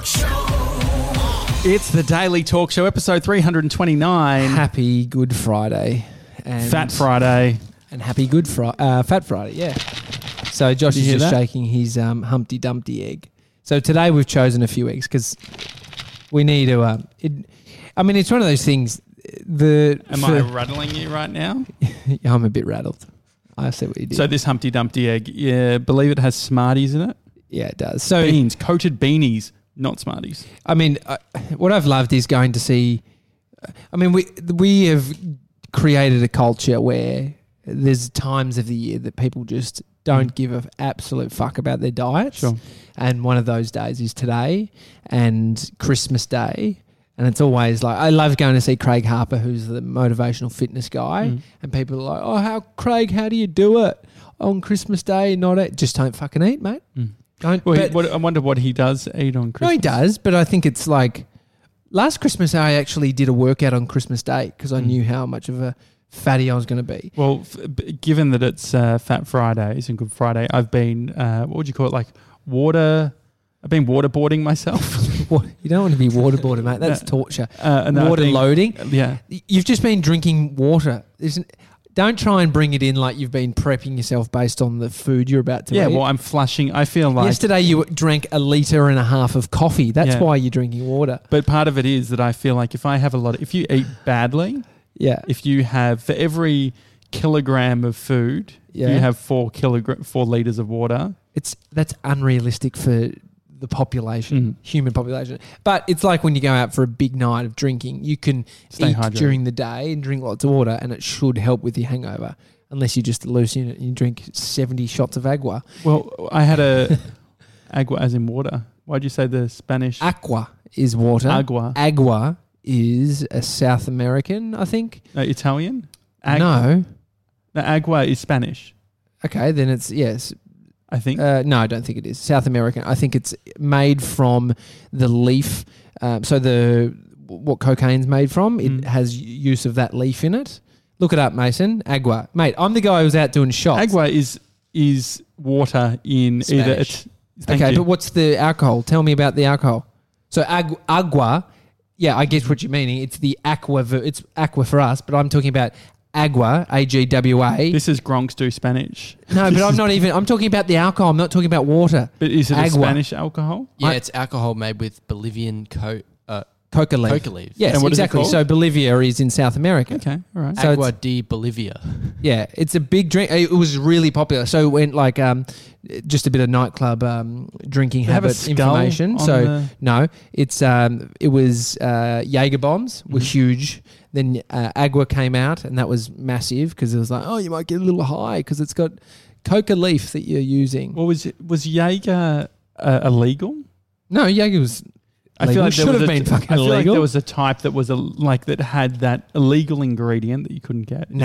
Talk Show. It's the Daily Talk Show, episode 329. Happy Good Friday. And Fat Friday. And happy Good Friday. Fat Friday, yeah. So Josh is just shaking his Humpty Dumpty egg. So today we've chosen a few eggs because we need to... it's one of those things... Am I rattling you right now? Yeah, I'm a bit rattled. I see what you did. So this Humpty Dumpty egg, believe it has Smarties in it? Yeah, it does. So beans, coated beanies, not Smarties. I mean, what I've loved is going to see... we have created a culture where there's times of the year that people just don't give an absolute fuck about their diets. Sure. And one of those days is today and Christmas Day. And it's always like, I love going to see Craig Harper, who's the motivational fitness guy. And people are like, Craig, how do you do it on Christmas Day? Just don't fucking eat, mate. Don't. Well, I wonder what he does eat on Christmas. No, he does, but I think it's like last Christmas I actually did a workout on Christmas Day because I knew how much of a fatty I was going to be. Well, given that it's Fat Fridays and Good Friday, I've been, what would you call it, I've been waterboarding myself. You don't want to be waterboarded, mate. That's torture. Water loading. Yeah. You've just been drinking water. Don't try and bring it in like you've been prepping yourself based on the food you're about to eat. Yeah, well, I'm flushing. I feel like... Yesterday you drank 1.5 litres of coffee. That's why you're drinking water. But part of it is that I feel like if you eat badly, if you have, for every kilogram of food, you have 4 litres of water. That's unrealistic for the population, human population. But it's like when you go out for a big night of drinking, you can eat during the day and drink lots of water and it should help with your hangover, unless you just loose in it and you drink 70 shots of agua. Well, I had agua as in water. Why'd you say the Spanish? Aqua is water. Agua is a South American, I think. Italian? No. The agua is Spanish. Okay, then it's, yes. I think. No, I don't think it is. South American. I think it's made from the leaf. What cocaine's made from, it has use of that leaf in it. Look it up, Mason. Agua. Mate, I'm the guy who was out doing shots. Agua is water in Spanish. Either... but what's the alcohol? Tell me about the alcohol. So agua, yeah, I guess what you're meaning. It's the aqua. It's aqua for us, but I'm talking about agua, A-G-W-A. This is Gronks do Spanish. No, but I'm talking about the alcohol. I'm not talking about water. But is it agua. A Spanish alcohol? Yeah, it's alcohol made with Bolivian coca leaf. Coca leaf. Yes, exactly. So Bolivia is in South America. Okay, all right. So Agua de Bolivia. Yeah, it's a big drink. It was really popular. So it went like just a bit of nightclub drinking habit information. So no, it was Jaeger bombs were huge. Then Agua came out and that was massive because it was like, you might get a little high because it's got coca leaf that you're using. Well, was Jaeger illegal? No, Jaeger was... I feel like should have been fucking illegal. I feel like there was a type that was that had that illegal ingredient that you couldn't get. No.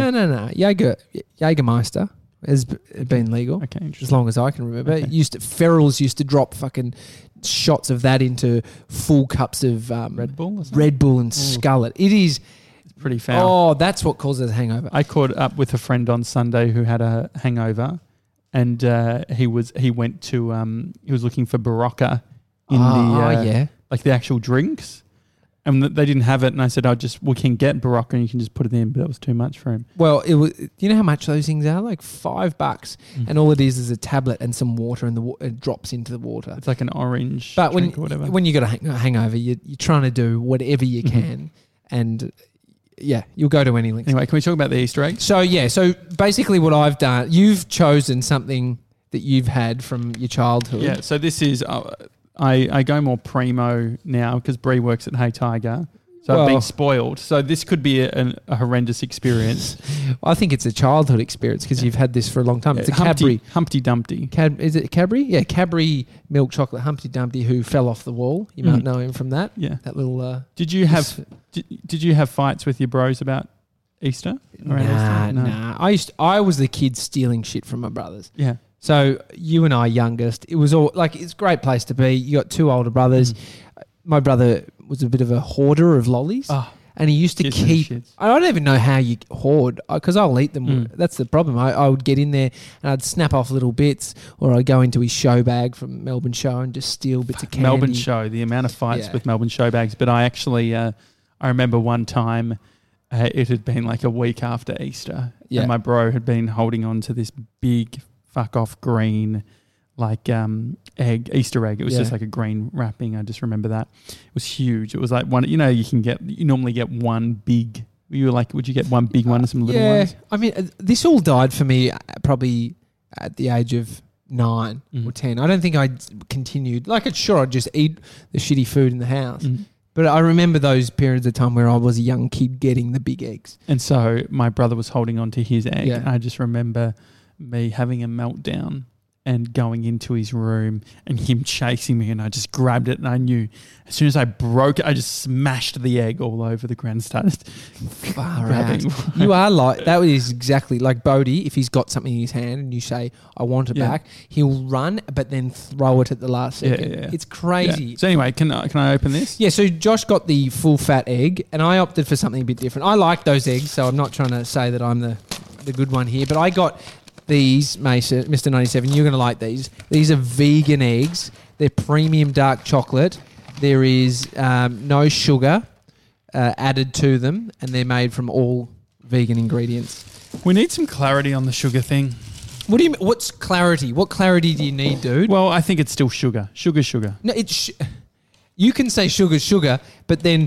Jägermeister has been legal. Okay, as long as I can remember. Okay. Ferrell's used to drop fucking shots of that into full cups of Red Bull and Scarlet. It's pretty foul. Oh, that's what causes a hangover. I caught up with a friend on Sunday who had a hangover, and he was looking for Barocca in like the actual drinks, and they didn't have it. And I said, we can get Barocca and you can just put it in, but that was too much for him. Well, it was. You know how much those things are? Like $5, and all it is a tablet and some water, and it drops into the water. It's like an orange. But drink or whatever. When you got a hangover, you're trying to do whatever you can, and you'll go to any length. Anyway, can we talk about the Easter eggs? So basically, what I've done, you've chosen something that you've had from your childhood. Yeah. So this is. I go more primo now because Bree works at Hey Tiger. So I've been spoiled. So this could be a horrendous experience. I think it's a childhood experience because you've had this for a long time. It's a Cadbury. Humpty Dumpty. Is it Cadbury? Yeah, Cadbury milk chocolate Humpty Dumpty who fell off the wall. You might know him from that. Yeah. That little... Did you have fights with your bros about Easter? Nah. I was the kid stealing shit from my brothers. Yeah. So you and I, youngest, it was all like, it's a great place to be. You got 2 older brothers. My brother was a bit of a hoarder of lollies. And he used to keep. I don't even know how you hoard because I'll eat them. That's the problem. I would get in there and I'd snap off little bits, or I'd go into his show bag from Melbourne Show and just steal bits of candy. Melbourne Show, the amount of fights with Melbourne Show bags. But I actually, I remember one time it had been like a week after Easter, and my bro had been holding on to this big fuck off green egg, Easter egg. It was just like a green wrapping. I just remember that. It was huge. It was like one, you normally get one big. You were like, would you get one big one and some little ones? I mean, this all died for me probably at the age of 9 or 10. I don't think I continued. I'd just eat the shitty food in the house. But I remember those periods of time where I was a young kid getting the big eggs. And so my brother was holding on to his egg. Yeah. I just remember me having a meltdown and going into his room and him chasing me, and I just grabbed it, and I knew as soon as I broke it, I just smashed the egg all over the ground. Started far out. You are like that. Is exactly like Bodie. If he's got something in his hand and you say, "I want it back," he'll run, but then throw it at the last second. Yeah. It's crazy. Yeah. So anyway, can I open this? Yeah. So Josh got the full fat egg, and I opted for something a bit different. I like those eggs, so I'm not trying to say that I'm the good one here, but I got these, Mason, Mr. 97, you're going to like these. These are vegan eggs. They're premium dark chocolate. There is no sugar added to them, and they're made from all vegan ingredients. We need some clarity on the sugar thing. What do you mean? What's clarity? What clarity do you need, dude? Well, I think it's still sugar. Sugar. No, you can say sugar, but then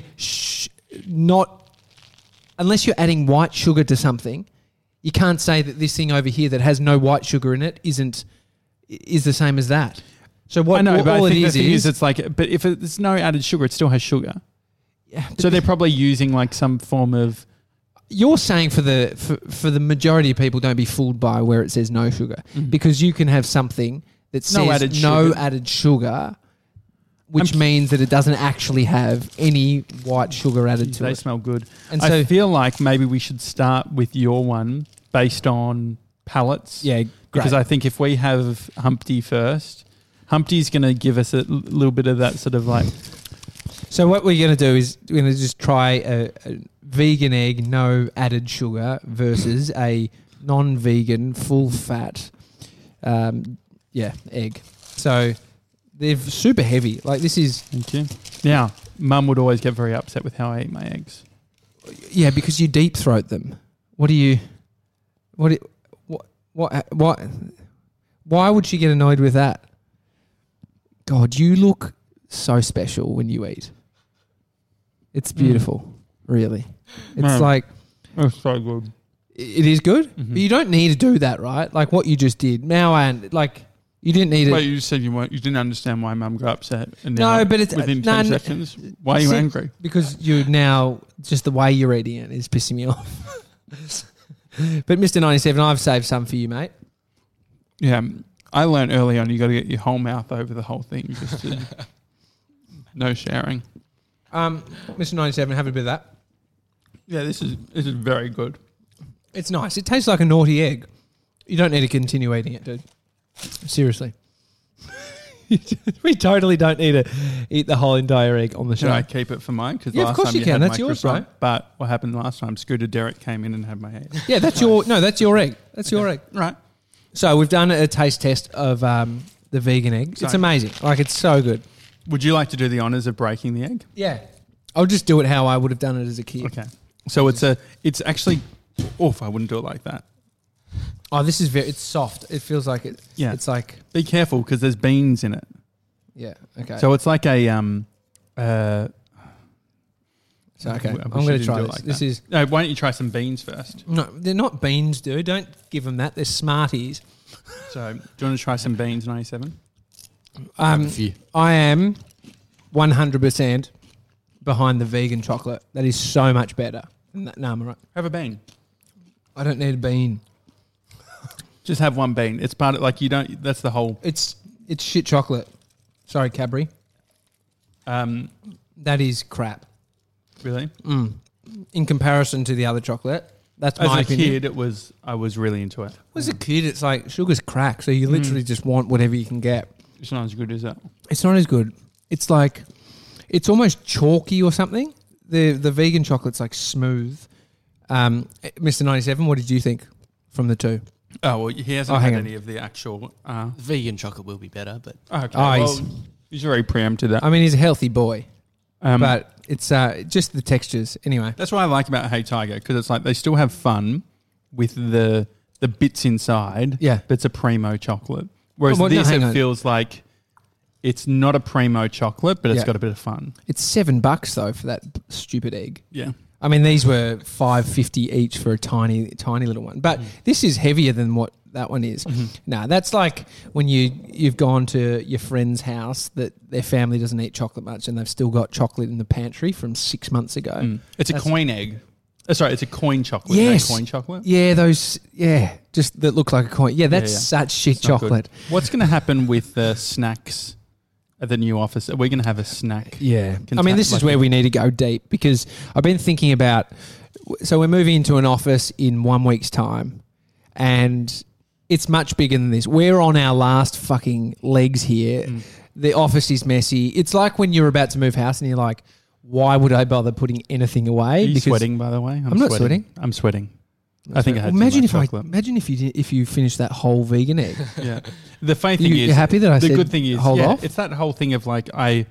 not unless you're adding white sugar to something. You can't say that this thing over here that has no white sugar in it is the same as that. So what? I know, but I think the thing is, it's like, but if there's no added sugar, it still has sugar. Yeah. So they're probably using like some form of. You're saying for the majority of people, don't be fooled by where it says no sugar, because you can have something that says no added sugar, which means that it doesn't actually have any white sugar added to it. They smell good. And so I feel like maybe we should start with your one based on palettes. Yeah, great. Because I think if we have Humpty first, Humpty's going to give us a little bit of that sort of like... So what we're going to do is we're going to just try a vegan egg, no added sugar, versus a non-vegan, full-fat egg. So... They're super heavy. Like this is... Thank you. Now, Mum would always get very upset with how I eat my eggs. Yeah, because you deep throat them. Why would she get annoyed with that? God, you look so special when you eat. It's beautiful, really. It's like... It's so good. It is good? Mm-hmm. But you don't need to do that, right? Like what you just did. Now, and like... You didn't need it. Wait, you said you didn't understand why Mum got upset. And no, but it's within 10 seconds. Why are you angry? Because you now just the way you're eating it is pissing me off. But Mr. 97, I've saved some for you, mate. Yeah, I learned early on you got to get your whole mouth over the whole thing. Just to, no sharing. Mr. 97, have a bit of that. Yeah, this is very good. It's nice. It tastes like a naughty egg. You don't need to continue eating it, dude. Seriously. We totally don't need to eat the whole entire egg on the show. Should I keep it for mine? Because of course you can. That's yours, bro. But what happened last time? Scooter Derek came in and had my egg. Yeah, that's your egg. That's your egg. Right. So we've done a taste test of the vegan egg. It's amazing. Like, it's so good. Would you like to do the honours of breaking the egg? Yeah. I'll just do it how I would have done it as a kid. Okay. So it's actually... Oof, I wouldn't do it like that. Oh, this is it's soft. It feels like it. Yeah. It's like... Be careful because there's beans in it. Yeah, okay. So it's like a... okay, I'm going to try this. Like this is... No, why don't you try some beans first? No, they're not beans, dude. Don't give them that. They're Smarties. So, do you want to try some beans, 97? I am 100% behind the vegan chocolate. That is so much better. No, I'm right. Have a bean. I don't need a bean. Just have one bean. It's part of, like, you don't... That's the whole... It's shit chocolate. Sorry, Cadbury. That is crap. Really? In comparison to the other chocolate, that's my opinion. As a kid, I was really into it. As a kid, it's like sugar's crack, so you literally just want whatever you can get. It's not as good as that. It's not as good. It's like, it's almost chalky or something. the vegan chocolate's like smooth. Mr. 97, what did you think from the two? Oh, well, he hasn't had any of the actual... vegan chocolate will be better, but... Okay, he's already preempted that. I mean, he's a healthy boy, but it's just the textures. Anyway. That's what I like about Hey Tiger, because it's like they still have fun with the bits inside, but it's a Primo chocolate. Whereas it feels like it's not a Primo chocolate, but it's got a bit of fun. It's $7 though for that stupid egg. Yeah. I mean, these were $5.50 each for a tiny, tiny little one. But this is heavier than what that one is. Mm-hmm. No, that's like when you've gone to your friend's house that their family doesn't eat chocolate much and they've still got chocolate in the pantry from 6 months ago. Mm. It's a coin egg. Sorry, it's a coin chocolate. Yes. Coin chocolate? Yeah, those, just that look like a coin. Yeah, that's such shit chocolate. What's going to happen with the snacks at the new office? Are we going to have a snack? Yeah. I mean, this is where we need to go deep because I've been thinking about... So we're moving into an office in 1 week's time and it's much bigger than this. We're on our last fucking legs here. Mm. The office is messy. It's like when you're about to move house and you're like, why would I bother putting anything away? Are you sweating, by the way? I'm not sweating. I'm sweating. I think I had imagine if you finished that whole vegan egg. Yeah. The funny thing is, you're happy that I said the good thing is, hold off? It's that whole thing of like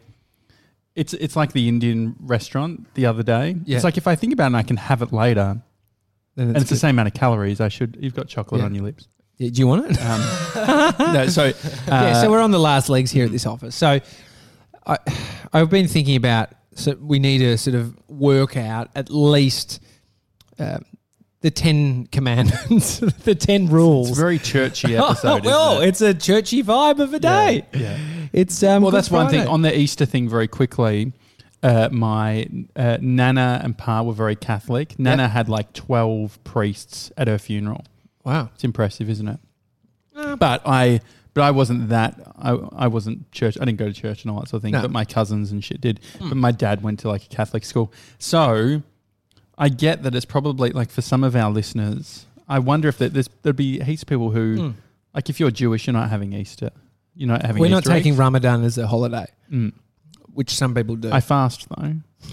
it's like the Indian restaurant the other day. Yeah. It's like if I think about it, and I can have it later, and it's the same amount of calories. You've got chocolate on your lips. Yeah, do you want it? No. So so we're on the last legs here at this office. So I've been thinking about. So we need to sort of work out at least the 10 commandments, the 10 rules. It's a very churchy episode. Well, it's a churchy vibe of a day. Yeah. It's well, that's Friday. One thing on the Easter thing. Very quickly, my Nana and Pa were very Catholic. Nana had like 12 priests at her funeral. Wow, it's impressive, isn't it? But I wasn't that. I wasn't church. I didn't go to church and all that sort of thing. No. But my cousins and shit did. Mm. But my dad went to like a Catholic school. So I get that it's probably like for some of our listeners. I wonder if there'd be heaps of people who like if you're Jewish, you're not having Easter. You're not having. We're Easter not taking eggs. Ramadan as a holiday, which some people do. I fast though.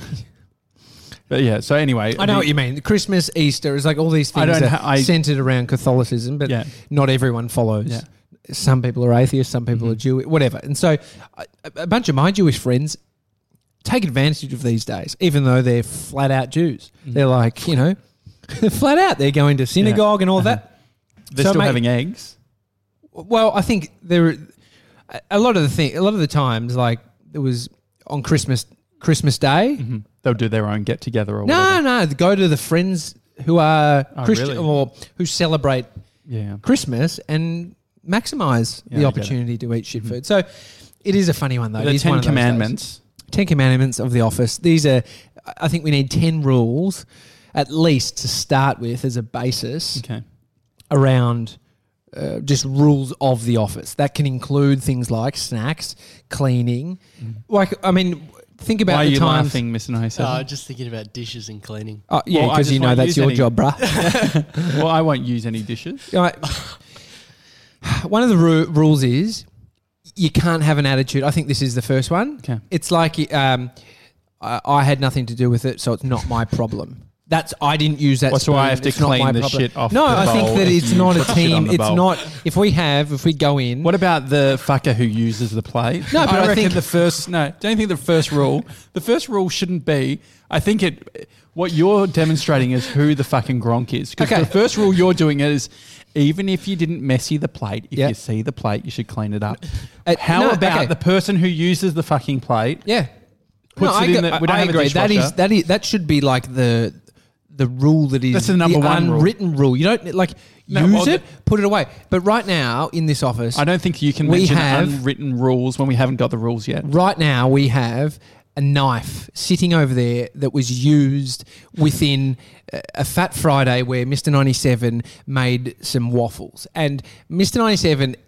But yeah, so anyway. I know what you mean. Christmas, Easter is like all these things are centered around Catholicism, but not everyone follows. Yeah. Some people are atheists, some people are Jewish, whatever. And so a bunch of my Jewish friends take advantage of these days, even though they're flat out Jews. Mm. They're like, flat out. They're going to synagogue and all that. They're still having eggs. Well, I think there a lot of the times, like it was on Christmas Day. Mm-hmm. They'll do their own get together or whatever. No, they go to the friends who are Christian or who celebrate Christmas and maximise the opportunity to eat shit food. So it is a funny one though. The 10 Commandments. 10 Commandments of the office. These are, I think we need 10 rules at least to start with as a basis around just rules of the office. That can include things like snacks, cleaning. Like, I mean, think about Why the are you times. laughing, Mr. Nice? Just thinking about dishes and cleaning. Oh, yeah, because that's your job, bruh. Well, I won't use any dishes. One of the rules is you can't have an attitude. I think this is the first one. Okay. It's like I had nothing to do with it, so it's not my problem. I didn't use that. So I have to clean the shit off. No, the I think bowl that it's not a team. It's bowl. not. If we go in. What about the fucker who uses the plate? No, but I think the first. No, don't you think the first rule? The first rule shouldn't be. I think it. What you're demonstrating is who the fucking Gronk is. Because the first rule you're doing is. Even if you didn't messy the plate, if you see the plate, you should clean it up. How about the person who uses the fucking plate? Yeah, puts it in the. We don't have agree. A dishwasher. That should be like the rule that is that's the number one unwritten rule. You don't use it, put it away. But right now in this office, I don't think you can mention unwritten rules when we haven't got the rules yet. Right now we have a knife sitting over there that was used within a Fat Friday where Mr. 97 made some waffles. And Mr. 97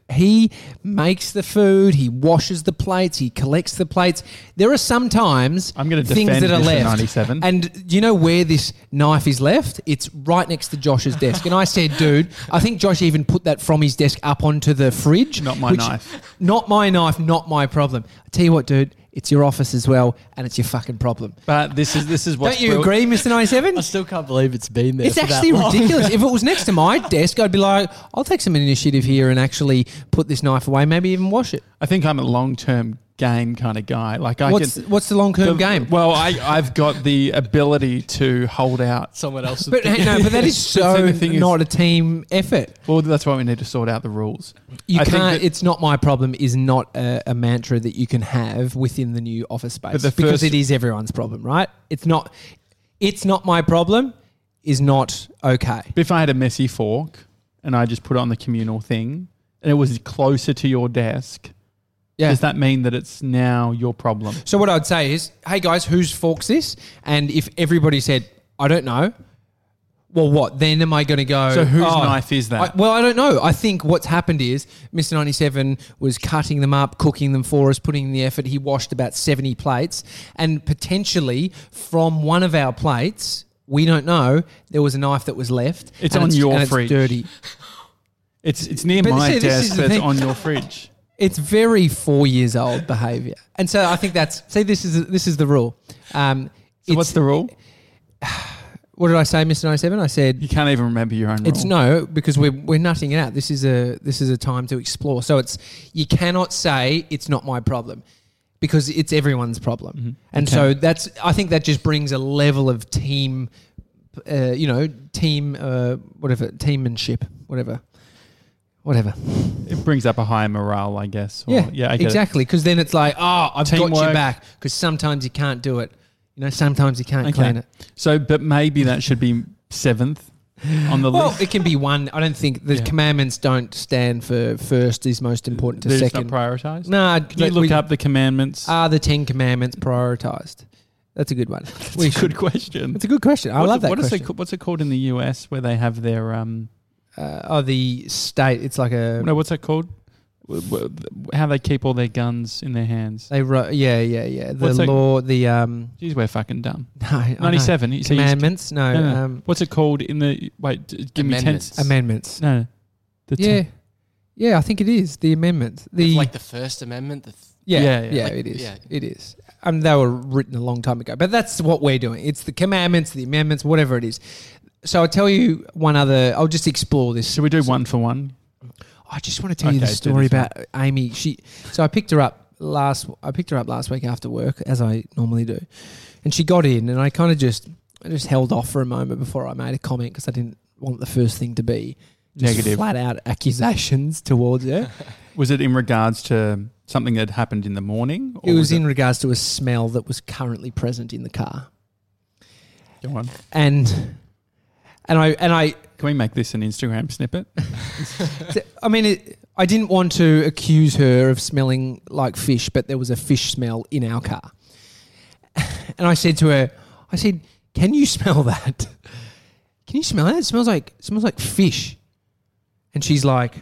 He makes the food. He washes the plates. He collects the plates. There are sometimes I'm going to things defend that are Mr. left. 97. And do you know where this knife is left? It's right next to Josh's desk. And I said, dude, I think Josh even put that from his desk up onto the fridge. Not my knife. Not my knife, not my problem. I tell you what, dude, it's your office as well, and it's your fucking problem. But this is what. Don't you agree, Mr. 97? I still can't believe it's been there. It's actually ridiculous. If it was next to my desk, I'd be like, I'll take some initiative here and actually put this knife away, maybe even wash it. I think I'm a long-term game kind of guy. Like what's the long-term game? Well, I've got the ability to hold out. Someone else. But that is so not a team effort. Well, that's why we need to sort out the rules. You can't. It's not my problem. Is not a mantra that you can have within the new office space because it is everyone's problem, right? It's not. It's not my problem. Is not okay. But if I had a messy fork and I just put it on the communal thing and it was closer to your desk. Yeah. Does that mean that it's now your problem? So what I'd say is, hey guys, whose fork's this? And if everybody said, I don't know, well, what? Then am I going to go... So whose knife is that? I don't know. I think what's happened is Mr. 97 was cutting them up, cooking them for us, putting in the effort. He washed about 70 plates. And potentially from one of our plates, we don't know, there was a knife that was left. It's on your fridge. It's dirty. It's near my desk, but it's on your fridge. It's very 4 years old behaviour, and so I think that's this is the rule. So what's the rule? What did I say, Mr. 97? I said you can't even remember your own rule. It's no, because we're nutting it out. This is a time to explore. So you cannot say it's not my problem because it's everyone's problem, mm-hmm. And so I think that just brings a level of teammanship, whatever. It brings up a higher morale, I guess. Yeah, exactly. Because then it's like, I've got your back. Because sometimes you can't do it. Sometimes you can't clean it. So, but maybe that should be 7th on the list. Well, it can be 1. I don't think the commandments don't stand for first is most important to second. Not prioritised? No. Can you look up the commandments? Are the 10 commandments prioritised? That's a good one. That's a good question. It's a good question. I love that question. What's it called in the US where they have their... the state. It's like a... No, what's that called? How they keep all their guns in their hands. Yeah. The law, Geez, we're fucking dumb. No, 97. Commandments? No. What's it called in the... Wait, give me 10... Amendments. No. Yeah, I think it is. The amendments. It's like the First Amendment? Yeah, it is. Yeah. It is. They were written a long time ago. But that's what we're doing. It's the commandments, the amendments, whatever it is. So I'll tell you one other... I'll just explore this. Should we do one for one? I just want to tell you the story about Amy. So I picked her up last week after work, as I normally do. And she got in, and I just held off for a moment before I made a comment because I didn't want the first thing to be negative, flat out accusations towards her. Was it in regards to something that happened in the morning? Or it was in regards to a smell that was currently present in the car. Go on. And I can we make this an Instagram snippet? I mean, I didn't want to accuse her of smelling like fish, but there was a fish smell in our car. And I said to her, "Can you smell that? Can you smell that? It smells like fish." And she's like,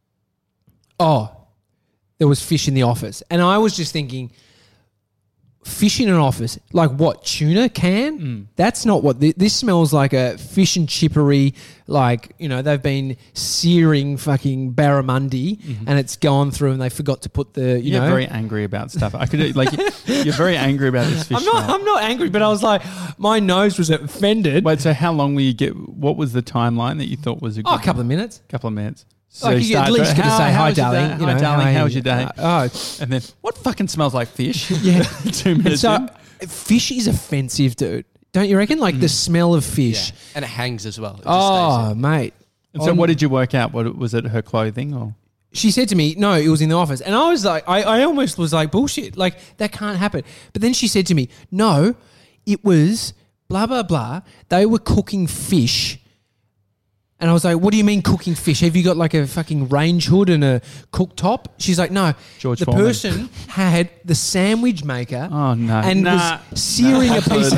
"Oh, there was fish in the office." And I was just thinking, fish in an office, like what, tuna can? That's not what this smells like. A fish and chippery, like, they've been searing fucking barramundi and it's gone through and they forgot to put the, You're very angry about stuff. You're very angry about this fish smell. I'm not angry, but I was like, my nose was offended. Wait, so how long will you get? What was the timeline that you thought was a good a couple of minutes. So you at least get to say, "Hi, darling." Hi, darling. How was your day? And then, what fucking smells like fish? Yeah. 2 minutes in. Fish is offensive, dude. Don't you reckon? Like the smell of fish. Yeah. And it hangs as well. It just mate. And so what did you work out? Was it her clothing or? She said to me, no, it was in the office. And I was like, I almost was like, bullshit. Like, that can't happen. But then she said to me, no, it was blah, blah, blah. They were cooking fish And I was like, what do you mean cooking fish? Have you got like a fucking range hood and a cooktop? She's like, no. George the Foreman. person had the sandwich maker Oh, no. and was searing a piece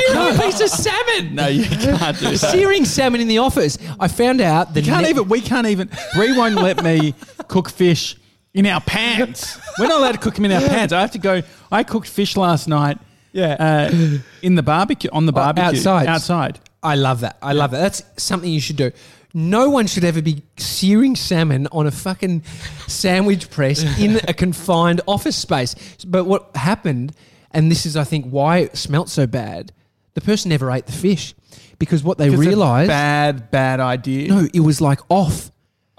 of salmon. No, you can't do that. Searing salmon in the office. I found out We can't even. Brie won't let me cook fish in our pants. We're not allowed to cook them in our pants. I have to go. I cooked fish last night. Yeah. In the barbecue, on the barbecue. Outside. I love that. I love that. That's something you should do. No one should ever be searing salmon on a fucking sandwich press in a confined office space. But what happened, and this is, I think, why it smelt so bad, the person never ate the fish because what they realised... Bad idea. No, it was like off.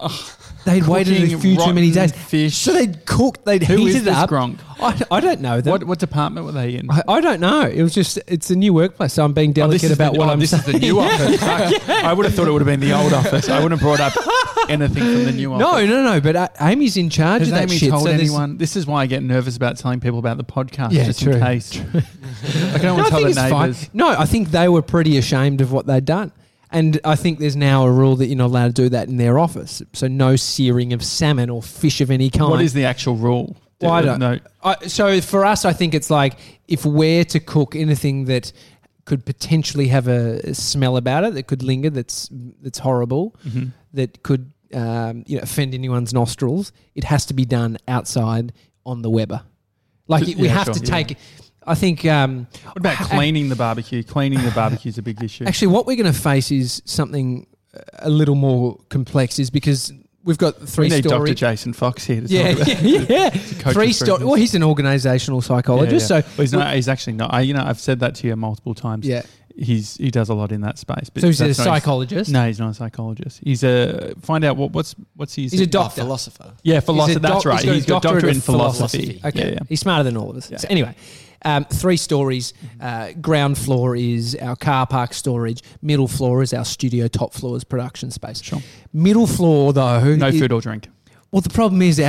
They'd waited a few too many days. Fish. So they'd cooked, they'd Who heated is this up. Gronk? I don't know them. What department were they in? I don't know. It was just, it's a new workplace, so I'm being delicate about what I'm saying. This is the new office. I would have thought it would have been the old office. I wouldn't have brought up anything from the new office. No. But Amy's in charge of that Amy shit. told anyone? This is why I get nervous about telling people about the podcast, just true. in case. I don't want to tell the neighbours. No, I think they were pretty ashamed of what they'd done. And I think there's now a rule that you're not allowed to do that in their office. So no searing of salmon or fish of any kind. What is the actual rule? Well, I don't know. So for us, I think it's like if we're to cook anything that could potentially have a smell about it, that could linger, that's horrible, that could offend anyone's nostrils, it has to be done outside on the Weber. Like we have to take... I think... what about cleaning the barbecue? Cleaning the barbecue is a big issue. Actually, what we're going to face is something a little more complex, is because we've got three stories. We need Dr. Jason Fox here to talk about. Three stories. Well, he's an organisational psychologist. So he's actually not. I've said that to you multiple times. Yeah. He does a lot in that space. But so he's a psychologist? No, he's not a psychologist. He's find out what's his... He's a doctor. Philosopher. Yeah, philosopher. That's right. He's got a doctorate in philosophy. Okay. Yeah. He's smarter than all of us. Yeah. So anyway... three stories. Ground floor is our car park storage. Middle floor is our studio. Top floor is production space. Sure. Middle floor, though... No food or drink. Well, the problem is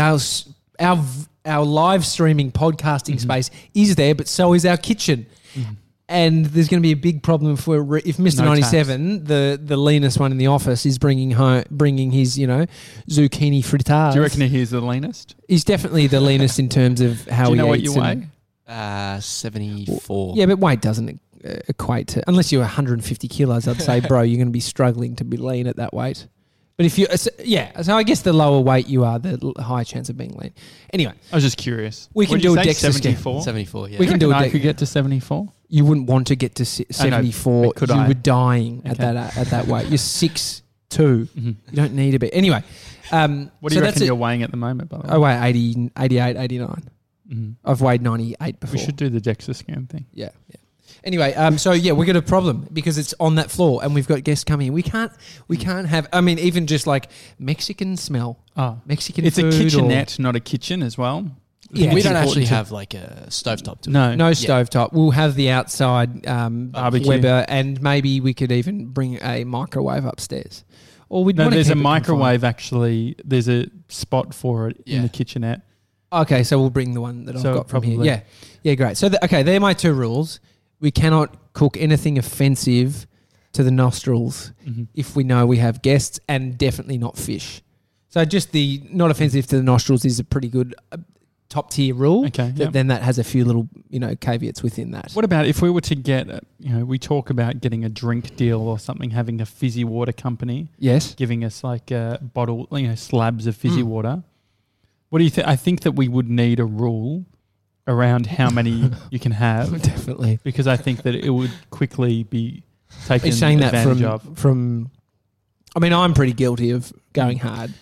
our live streaming podcasting space is there, but so is our kitchen. And there's going to be a big problem if Mr. 97, the leanest one in the office, is bringing his zucchini frittata. Do you reckon he's the leanest? He's definitely the leanest in terms of how he eats. Do you know what you weigh? 74. Yeah, but weight doesn't equate to... Unless you're 150 kilos, I'd say, bro, you're going to be struggling to be lean at that weight. But if you... so I guess the lower weight you are, the higher chance of being lean. Anyway. I was just curious. We can do a DEXA 74? 74, yeah. We can do I could get to 74? You wouldn't want to get to 74. Could you I? were dying at that weight. You're 6'2". You don't need a bit. Anyway. What do you reckon you're weighing at the moment, by the way? I weigh 80, 88, 89. I've weighed 98 before. We should do the DEXA scan thing. Yeah. Anyway, we've got a problem because it's on that floor and we've got guests coming in. We can't have... I mean, even just like Mexican smell. Mexican it's food. It's a kitchenette, not a kitchen as well. Yeah, we don't actually have like a stovetop. No stovetop. We'll have the outside barbecue. Weber, and maybe we could even bring a microwave upstairs. Or there's a microwave actually. There's a spot for it in the kitchenette. Okay, so we'll bring the one that I've got from here. Yeah, great. So, they're my two rules. We cannot cook anything offensive to the nostrils if we know we have guests, and definitely not fish. So just the not offensive to the nostrils is a pretty good top tier rule. Okay. Then that has a few little, caveats within that. What about if we were to get, we talk about getting a drink deal or something, having a fizzy water company. Yes. Giving us like a bottle, slabs of fizzy water. What do you think? I think that we would need a rule around how many you can have. Definitely. Because I think that it would quickly be taken advantage of. I'm pretty guilty of going hard.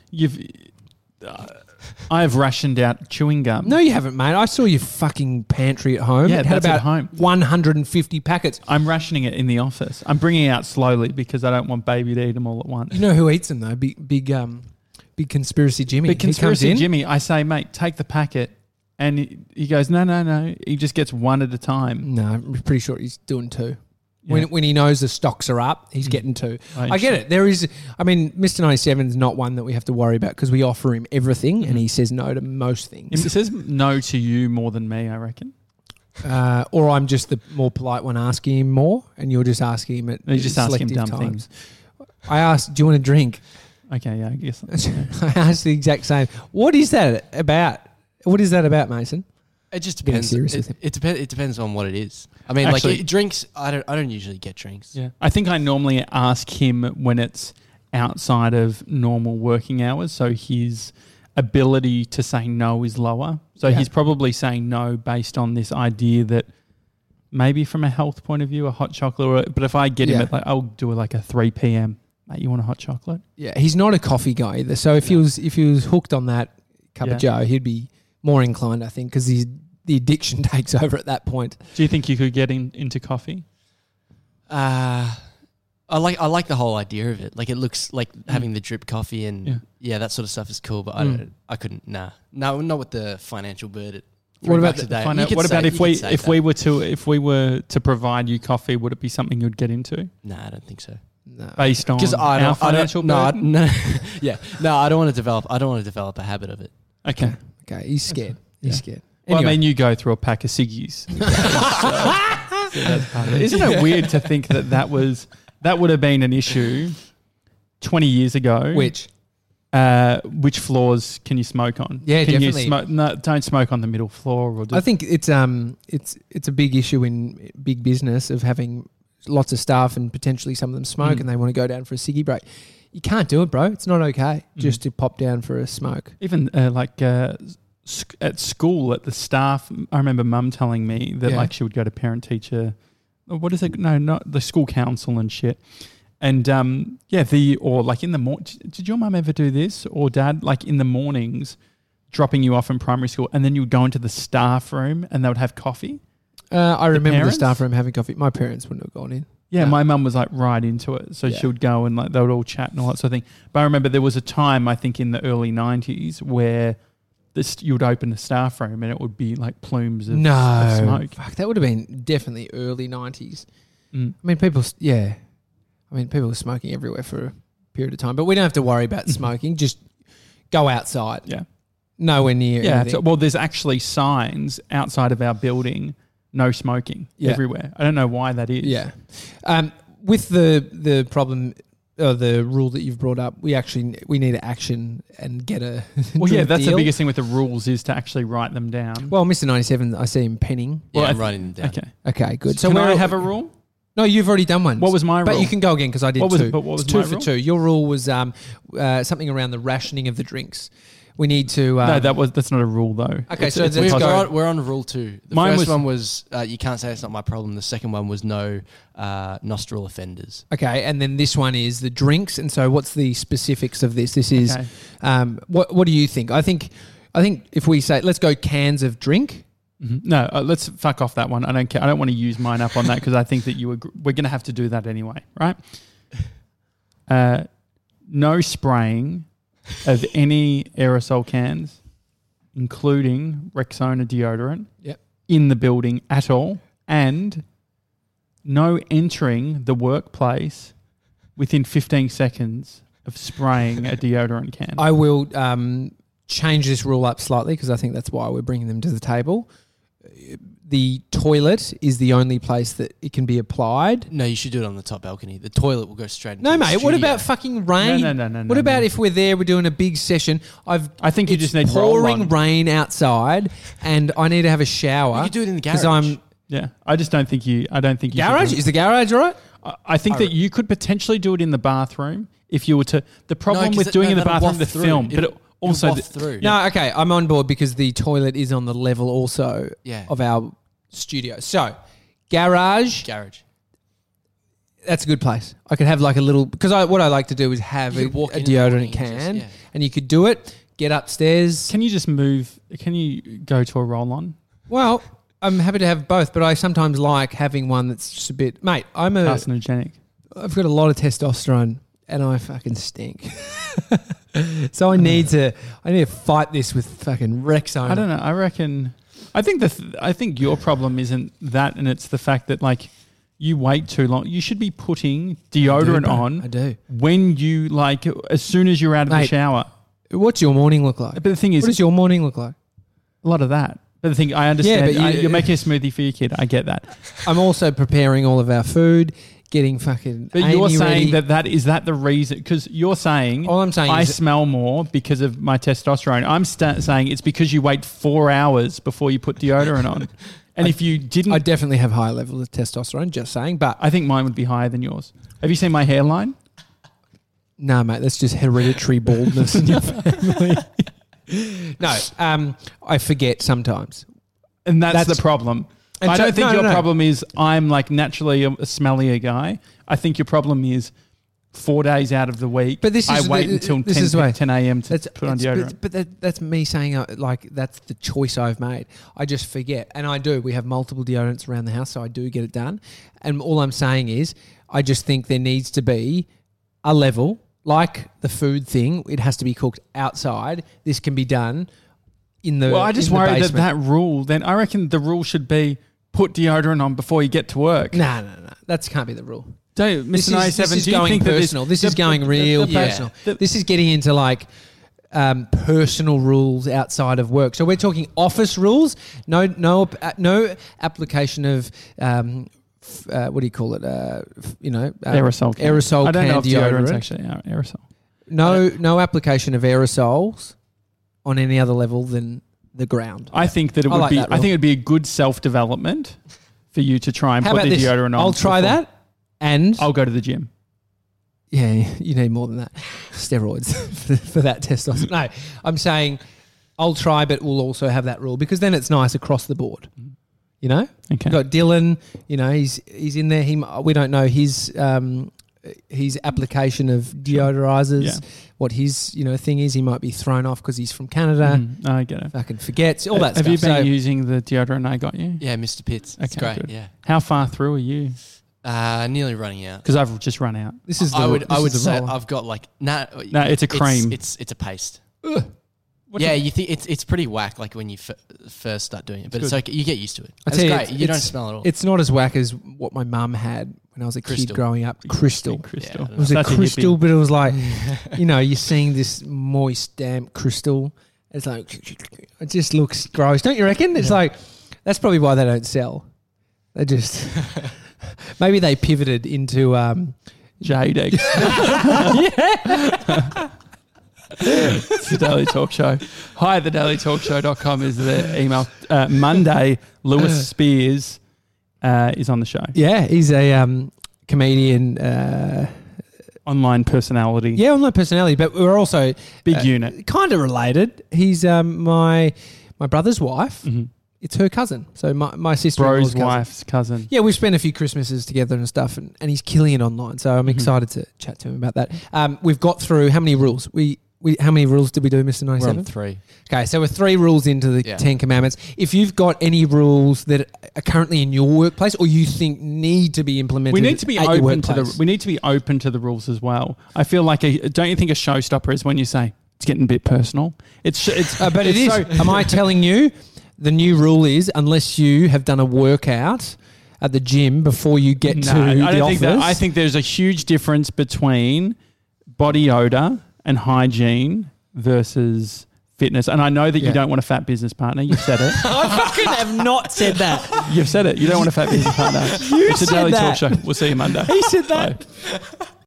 I've rationed out chewing gum. No, you haven't, mate. I saw your fucking pantry at home. Yeah, it had that's about at home. 150 packets. I'm rationing it in the office. I'm bringing it out slowly because I don't want baby to eat them all at once. You know who eats them though? Big conspiracy Jimmy. Big conspiracy Jimmy. I say, mate, take the packet, and he goes, no. He just gets one at a time. No, I'm pretty sure he's doing two. Yeah. When he knows the stocks are up, he's getting two. I get it. There is, Mr. 97's not one that we have to worry about because we offer him everything and he says no to most things. He says no to you more than me, I reckon. Or I'm just the more polite one asking him more and you're just asking him at you just ask him dumb times. things. I asked, do you want a drink? Okay, yeah, I guess. I asked the exact same. What is that about? What is that about, Mason? It just depends. It depends on what it is. I mean, actually, drinks. I don't usually get drinks. Yeah, I think I normally ask him when it's outside of normal working hours, so his ability to say no is lower. So he's probably saying no based on this idea that maybe from a health point of view, a hot chocolate. But if I get him at I'll do like a 3 p.m. Mate, you want a hot chocolate? Yeah, he's not a coffee guy either. So if he was hooked on that cup of Joe, he'd be more inclined, I think, because the addiction takes over at that point. Do you think you could get into coffee? I like the whole idea of it. Like, it looks like having the drip coffee and that sort of stuff is cool. But I couldn't. No, not with the financial burden. What about if we were to provide you coffee? Would it be something you'd get into? No, I don't think so. No, based on our financial burden. No, I don't want to develop a habit of it. Okay. He's scared. He's scared. Well, anyway. I mean, you go through a pack of ciggies. Isn't it weird to think that would have been an issue 20 years ago? Which floors can you smoke on? Yeah, can definitely. No, don't smoke on the middle floor. I think it's a big issue in big business of having lots of staff and potentially some of them smoke and they want to go down for a ciggy break. You can't do it, bro. It's not okay just to pop down for a smoke. Even at school, at the staff, I remember Mum telling me that she would go to parent teacher. What is it? No, not the school council and shit. And in the morning. Did your mum ever do this or dad? Like in the mornings, dropping you off in primary school, and then you would go into the staff room and they would have coffee. I remember the staff room having coffee. My parents wouldn't have gone in. Yeah, my mum was like right into it. So she would go and like they would all chat and all that sort of thing. But I remember there was a time, I think in the early 90s, where you would open the staff room and it would be like plumes of smoke. Fuck, that would have been definitely early 90s. I mean, people were smoking everywhere for a period of time. But we don't have to worry about smoking. Just go outside. Yeah. Nowhere near anything. Well, there's actually signs outside of our building, no smoking everywhere. I don't know why that is. Yeah. With the problem, the rule that you've brought up, we need to action and get a well, yeah, that's deal. The biggest thing with the rules is to actually write them down. Well, Mr. 97, I see him penning. Yeah, I'm writing them down. Okay, good. So can I have a rule? No, you've already done one. What was my rule? But you can go again because I did two. What was two my for rule? two. Your rule was something around the rationing of the drinks. We need to. No, that's not a rule though. Okay, we're on rule 2. The first one was you can't say it's not my problem. The second one was no nostril offenders. Okay, and then this one is the drinks. And so, what's the specifics of this? This is what do you think? I think if we say let's go cans of drink. Mm-hmm. No, let's fuck off that one. I don't care. I don't want to use mine up on that because I think that we're going to have to do that anyway, right? No spraying of any aerosol cans, including Rexona deodorant, in the building at all, and no entering the workplace within 15 seconds of spraying a deodorant can. I will change this rule up slightly because I think that's why we're bringing them to the table. The toilet is the only place that it can be applied. No, you should do it on the top balcony. The toilet will go straight into the mate, studio. What about fucking rain? No. What about if we're there, we're doing a big session? I think you just need pouring rain outside and I need to have a shower. You can do it in the garage. I just don't think you... I don't think you... Garage? Is the garage all right? I think that you could potentially do it in the bathroom if you were to... The problem with doing it in the bathroom, the film... But also through. No, okay, I'm on board because the toilet is on the level also of our studio. So, garage. That's a good place. I could have like a little... Because what I like to do is have a deodorant can and you could do it, get upstairs. Can you just move... Can you go to a roll-on? Well, I'm happy to have both, but I sometimes like having one that's just a bit... Mate, carcinogenic. I've got a lot of testosterone and I fucking stink. So I need to fight this with fucking Rexona. I don't know. I think your problem isn't that, and it's the fact that like you wait too long. You should be putting deodorant on. I do. When you as soon as you're out of the shower. What's your morning look like? But the thing is, what does your morning look like? A lot of that. But the thing, I understand. You're making a smoothie for your kid. I get that. I'm also preparing all of our food, getting fucking. But Amy you're saying ready. is that the reason? Because you're saying all I'm saying I is smell more because of my testosterone. I'm saying it's because you wait 4 hours before you put deodorant on. And if you didn't, I definitely have high levels of testosterone. Just saying, but I think mine would be higher than yours. Have you seen my hairline? No, mate, that's just hereditary baldness in your family. No, I forget sometimes. And that's the problem. I don't think your problem is I'm like naturally a smellier guy. I think your problem is 4 days out of the week, but this is I wait until 10 a.m. to put on deodorant. But that's me saying like that's the choice I've made. I just forget. And I do. We have multiple deodorants around the house, so I do get it done. And all I'm saying is I just think there needs to be a level, like the food thing. It has to be cooked outside. This can be done in the. Well, I just worry that rule. Then I reckon the rule should be put deodorant on before you get to work. No. That can't be the rule. Don't, Mr. 97, this is going personal. This is going real personal. This is getting into like personal rules outside of work. So we're talking office rules. No application of what do you call it? Aerosol. I don't know if deodorant's actually aerosol. No application of aerosols on any other level than the ground. I think that it would be. I think it'd be a good self-development for you to try and put the deodorant on. I'll try that, and I'll go to the gym. Yeah, you need more than that. Steroids for that testosterone. No, I'm saying I'll try, but we'll also have that rule because then it's nice across the board. You know, okay. We've got Dylan. You know, he's in there. We don't know his application of deodorizers. Yeah. What his thing is. He might be thrown off because he's from Canada. I get it. Fucking forgets all that stuff. Have you been using the deodorant I got you? Yeah, Mr. Pitts. Okay, it's great. Good. Yeah. How far through are you? Nearly running out. Because I've just run out. This is. I would say I've got like no. It's a cream. It's a paste. Yeah, you think it's pretty whack like when you first start doing it, but it's okay. You get used to it. It's great. You don't smell it at all. It's not as whack as what my mum had when I was a kid growing up. Crystal. Yeah, it was a crystal, but it was like, you're seeing this moist, damp crystal. It's like, it just looks gross. Don't you reckon? It's like, that's probably why they don't sell. They just, maybe they pivoted into Jade eggs. Yeah. It's the Daily Talk Show. Hi, thedailytalkshow.com is the email. Monday, Lewis Spears is on the show. Yeah, he's a comedian. Online personality. Yeah, online personality, but we're also... Big unit. Kind of related. He's my brother's wife. Mm-hmm. It's her cousin. So my sister-in-law's wife's cousin. Yeah, we've spent a few Christmases together and stuff, and he's killing it online. So I'm excited to chat to him about that. We've got through... How many rules? How many rules did we do, Mr. 97? We're on 3. Okay, so we're 3 rules into the 10 Commandments. If you've got any rules that are currently in your workplace or you think need to be implemented, we need to be open to the. We need to be open to the rules as well. I feel like don't you think a showstopper is when you say it's getting a bit personal? But it is. Am I telling you? The new rule is unless you have done a workout at the gym before you get to the office. I think there's a huge difference between body odor and hygiene versus fitness. And I know that you don't want a fat business partner. You've said it. I fucking have not said that. You've said it. You don't want a fat business partner. It's a Daily Talk Show. We'll see you Monday. He said that. Bye.